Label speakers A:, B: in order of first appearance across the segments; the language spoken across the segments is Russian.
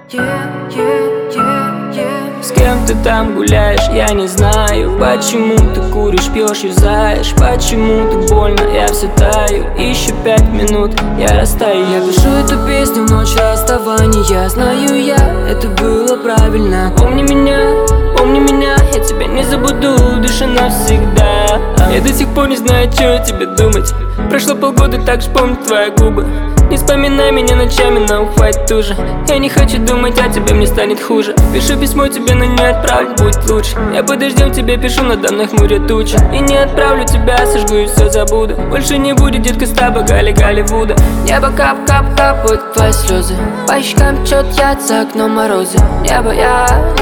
A: С кем ты там гуляешь, я не знаю. Почему ты куришь, пьешь, юзаешь? Почему так больно, я все таю. Еще 5 минут, я растаю.
B: Я пишу эту песню в ночь расставания. Знаю я, это было правильно.
A: Помни меня, я тебя не забуду, душа навсегда. Я до сих пор не знаю, что тебе думать. Прошло полгода, так же помню твои губы. Не вспоминай меня ночами, но хватит уже. Я не хочу думать о тебе, мне станет хуже. Пишу письмо тебе, но не отправлю, будет лучше. Я под дождем тебе пишу, надо мной хмурят тучи. И не отправлю тебя, сожгу и все забуду. Больше не будет, детка, с тобой Голливуда.
B: Небо капают твои слезы. По щекам течет яд, за окном морозы. Небо я,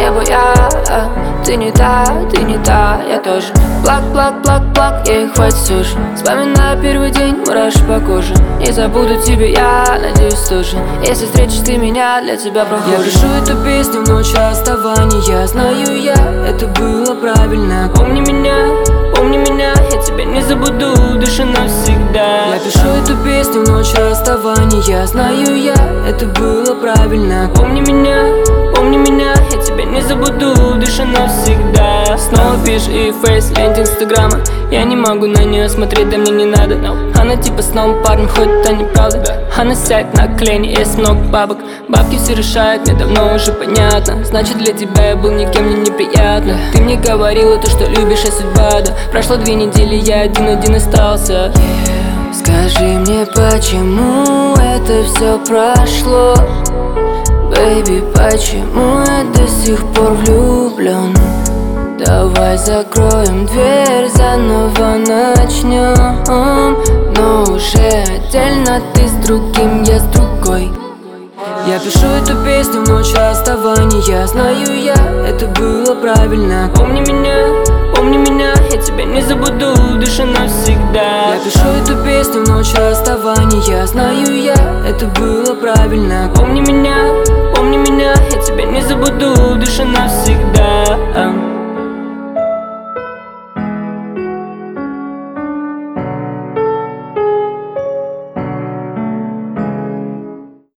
B: ты не та, я тоже. Плак, ей хватит все же. Вспоминаю первый день, мураши по коже. Не забуду тебя, я надеюсь тоже. Если встретишь ты меня, для тебя прохожу. Я пишу эту песню в ночь расставания. Знаю я, это было правильно.
A: Помни меня, я тебя не забуду, душа навсегда.
B: Я пишу эту песню в ночь расставания. Знаю я, это было правильно.
A: Помни меня, я тебя не забуду, душа навсегда. Снова пишешь и фейс, ленте инстаграма. Я не могу на нее смотреть, да мне не надо. Она типа с новым парнем, хоть это неправда. Она сядет на колени, есть много бабок. Бабки все решают, мне давно уже понятно. Значит, для тебя я был никем, мне неприятно. Ты мне говорила то, что любишь, а судьба, да. Прошло 2 недели, я один остался.
B: Скажи мне, почему это все прошло? Бэйби, почему я до сих пор влюблен? Давай закроем дверь, заново начнем. Но уже отдельно, ты с другим, я с другой. Я пишу эту песню в ночь расставания. Знаю я, это было правильно.
A: Помни меня, я тебя не забуду, душа навсегда.
B: Я пишу эту песню в ночь расставания. Знаю я, это было правильно.
A: Помни меня, я тебя не забуду, душа навсегда.